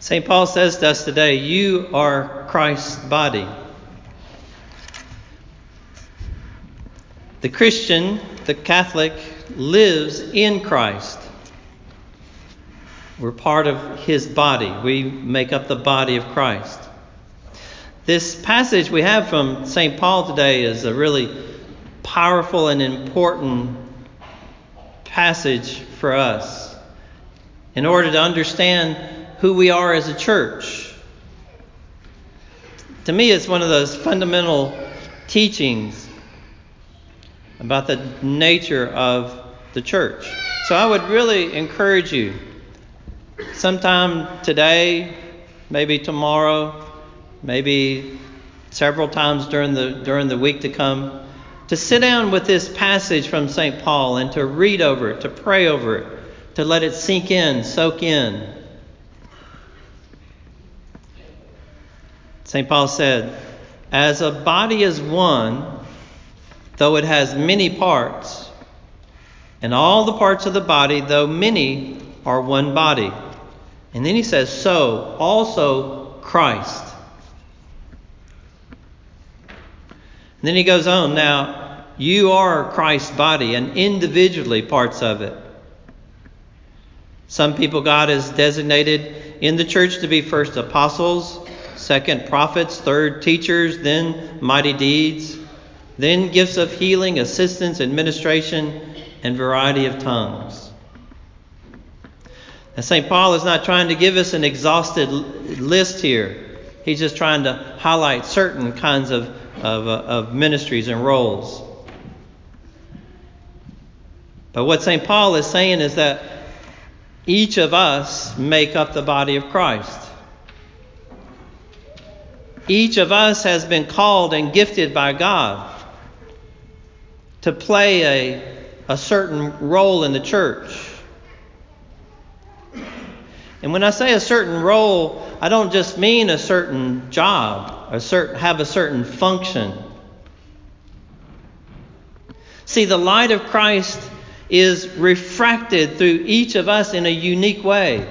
St. Paul says to us today, you are Christ's body. The Christian, the Catholic, lives in Christ. We're part of his body. We make up the body of Christ. This passage we have from St. Paul today is a really powerful and important passage for us in order to understand who we are as a church. To me, it's one of those fundamental teachings about the nature of the church. So I would really encourage you, sometime today, maybe tomorrow, maybe several times during the week to come, to sit down with this passage from St. Paul and to read over it, to pray over it, to let it sink in, soak in. St. Paul said, as a body is one, though it has many parts, and all the parts of the body, though many, are one body. And then he says, so also Christ. And then he goes on, now you are Christ's body and individually parts of it. Some people God has designated in the church to be first apostles, second prophets, third teachers, then mighty deeds, then gifts of healing, assistance, administration, and variety of tongues. Now, St. Paul is not trying to give us an exhaustive list here. He's just trying to highlight certain kinds of ministries and roles. But what St. Paul is saying is that each of us make up the body of Christ. Each of us has been called and gifted by God to play a certain role in the church. And when I say a certain role, I don't just mean a certain job, have a certain function. See, the light of Christ is refracted through each of us in a unique way.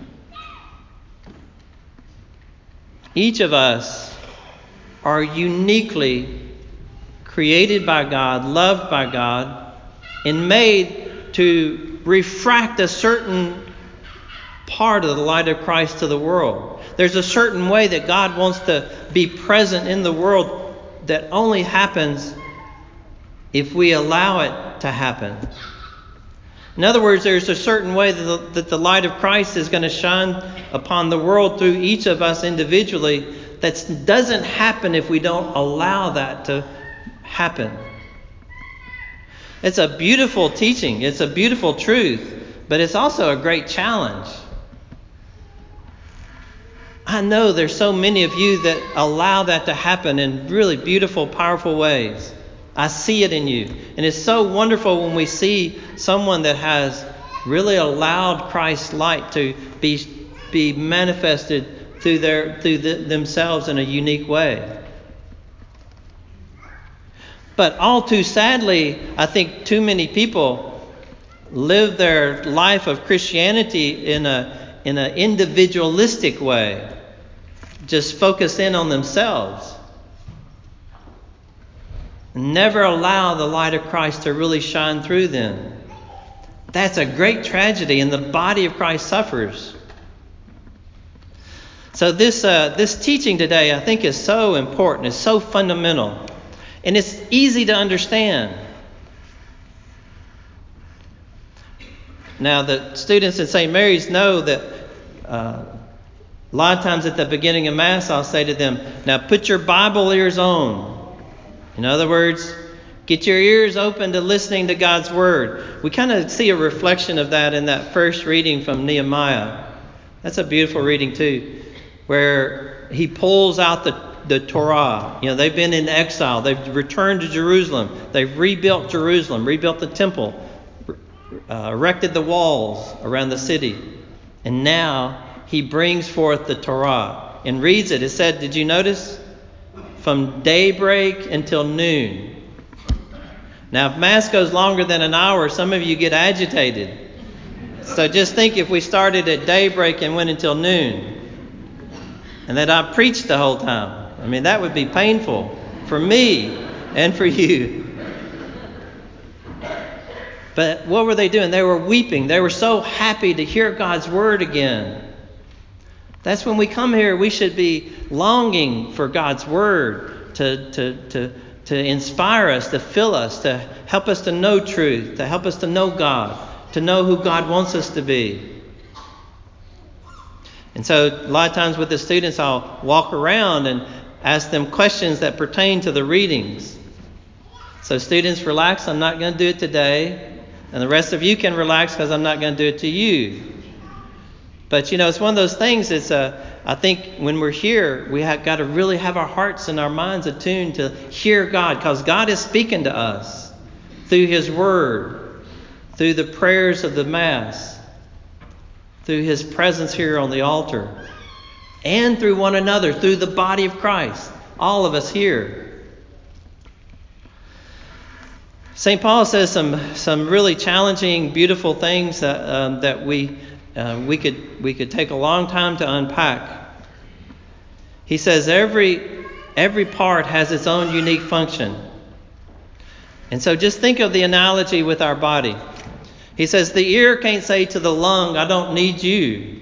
Each of us are uniquely created by God, loved by God, and made to refract a certain part of the light of Christ to the world. There's a certain way that God wants to be present in the world that only happens if we allow it to happen. In other words, there's a certain way that the light of Christ is going to shine upon the world through each of us individually that doesn't happen if we don't allow that to happen. It's a beautiful teaching. It's a beautiful truth, but it's also a great challenge. I know there's so many of you that allow that to happen in really beautiful, powerful ways. I see it in you. And it's so wonderful when we see someone that has really allowed Christ's light to be manifested through themselves in a unique way. But all too sadly, I think too many people live their life of Christianity in an individualistic way. Just focus in on themselves. Never allow the light of Christ to really shine through them. That's a great tragedy, and the body of Christ suffers. So this teaching today, I think, is so important. It's so fundamental. And it's easy to understand. Now, the students in St. Mary's know that a lot of times at the beginning of Mass, I'll say to them, now put your Bible ears on. In other words, get your ears open to listening to God's Word. We kind of see a reflection of that in that first reading from Nehemiah. That's a beautiful reading too, where he pulls out the Torah. You know, they've been in exile. They've returned to Jerusalem. They've rebuilt Jerusalem, rebuilt the temple, erected the walls around the city. And now he brings forth the Torah and reads it. It said, did you notice? From daybreak until noon. Now, if Mass goes longer than an hour, some of you get agitated. So just think if we started at daybreak and went until noon. and that I preached the whole time. I mean, that would be painful for me and for you. But what were they doing? They were weeping. They were so happy to hear God's word again. That's when we come here, we should be longing for God's word to inspire us, to fill us, to help us to know truth, to help us to know God, to know who God wants us to be. And so a lot of times with the students, I'll walk around and ask them questions that pertain to the readings. So students, relax. I'm not going to do it today. And the rest of you can relax because I'm not going to do it to you. But, it's one of those things. I think when we're here, we have got to really have our hearts and our minds attuned to hear God, because God is speaking to us through His Word, through the prayers of the Mass, through His presence here on the altar, and through one another, through the body of Christ, all of us here. St. Paul says some really challenging, beautiful things that we could take a long time to unpack. He says every part has its own unique function. And so just think of the analogy with our body. He says the ear can't say to the lung, I don't need you.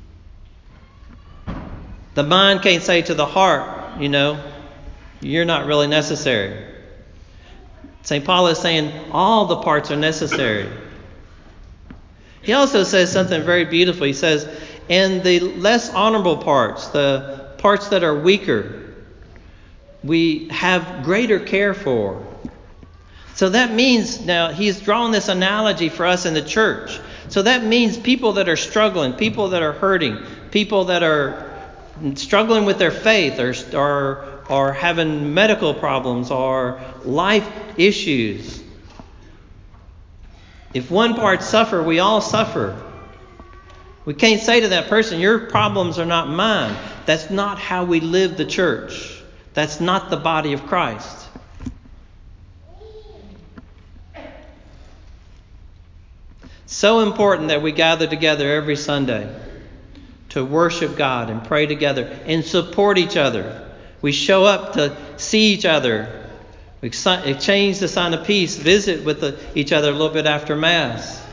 The mind can't say to the heart, you're not really necessary. St. Paul is saying all the parts are necessary. He also says something very beautiful. He says, and the less honorable parts, the parts that are weaker, we have greater care for. So that means, now he's drawn this analogy for us in the church. So that means people that are struggling, people that are hurting, people that are struggling with their faith or having medical problems or life issues. If one part suffer, we all suffer. We can't say to that person, your problems are not mine. That's not how we live the church. That's not the body of Christ. So important that we gather together every Sunday to worship God and pray together and support each other. We show up to see each other. We exchange the sign of peace, visit with each other a little bit after Mass.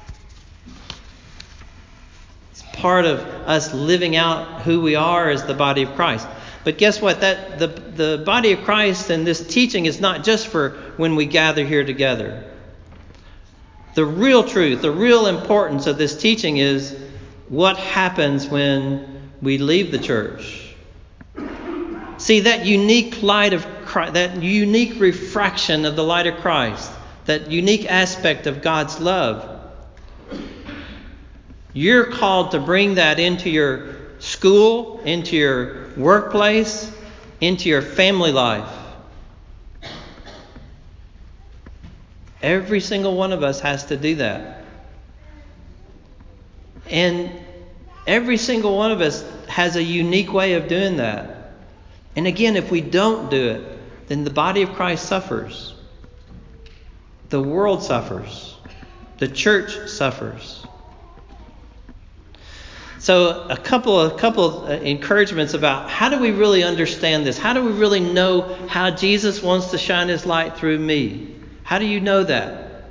It's part of us living out who we are as the body of Christ. But guess what? That the body of Christ and this teaching is not just for when we gather here together. The real truth, the real importance of this teaching is what happens when we leave the church. See, that unique light of Christ, that unique refraction of the light of Christ, that unique aspect of God's love. You're called to bring that into your school, into your workplace, into your family life. Every single one of us has to do that. And every single one of us has a unique way of doing that. And again, if we don't do it, then the body of Christ suffers. The world suffers. The church suffers. So a couple of encouragements about how do we really understand this? How do we really know how Jesus wants to shine His light through me? How do you know that?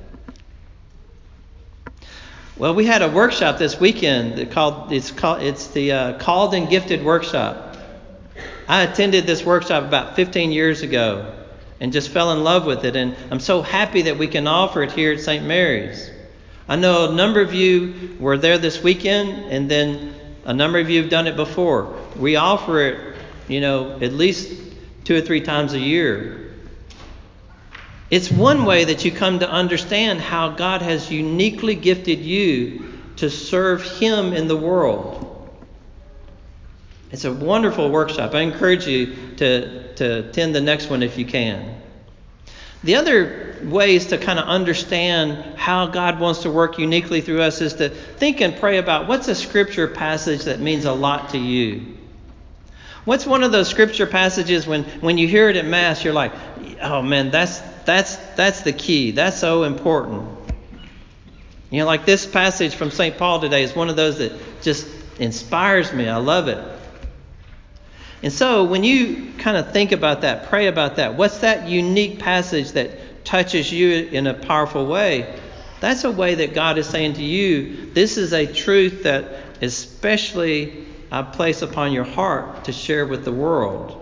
Well, we had a workshop this weekend it's the Called and Gifted workshop. I attended this workshop about 15 years ago and just fell in love with it, and I'm so happy that we can offer it here at St. Mary's. I know a number of you were there this weekend, and then a number of you have done it before. We offer it, at least 2 or 3 times a year. It's one way that you come to understand how God has uniquely gifted you to serve Him in the world. It's a wonderful workshop. I encourage you to attend the next one if you can. The other ways to kind of understand how God wants to work uniquely through us is to think and pray about what's a scripture passage that means a lot to you. What's one of those scripture passages when you hear it at Mass, you're like, oh man, that's the key. That's so important. Like this passage from St. Paul today is one of those that just inspires me. I love it. And so when you kind of think about that, pray about that, what's that unique passage that touches you in a powerful way? That's a way that God is saying to you, this is a truth that especially I place upon your heart to share with the world.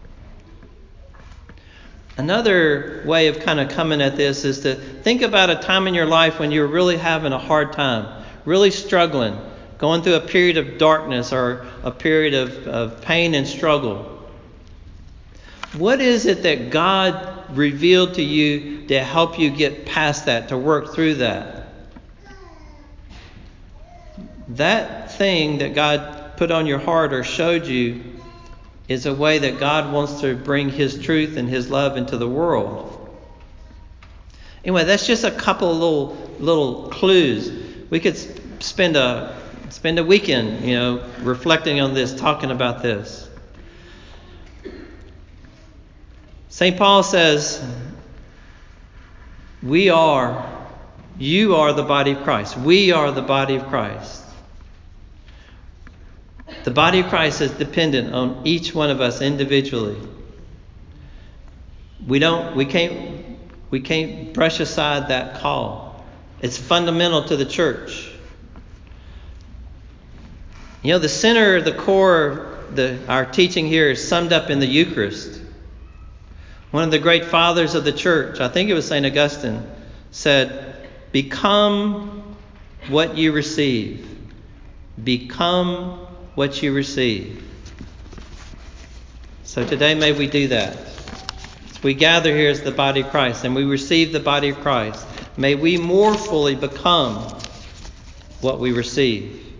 Another way of kind of coming at this is to think about a time in your life when you're really having a hard time, really struggling, going through a period of darkness or a period of pain and struggle. What is it that God revealed to you to help you get past that, to work through that? That thing that God put on your heart or showed you is a way that God wants to bring His truth and His love into the world. Anyway, that's just a couple little clues. We could spend a weekend, reflecting on this, talking about this. St. Paul says, you are the body of Christ. We are the body of Christ. The body of Christ is dependent on each one of us individually. We can't brush aside that call. It's fundamental to the church. The center, the core, our teaching here is summed up in the Eucharist. One of the great fathers of the church, I think it was St. Augustine, said, "Become what you receive. Become what you receive." So today may we do that. As we gather here as the body of Christ and we receive the body of Christ, may we more fully become what we receive.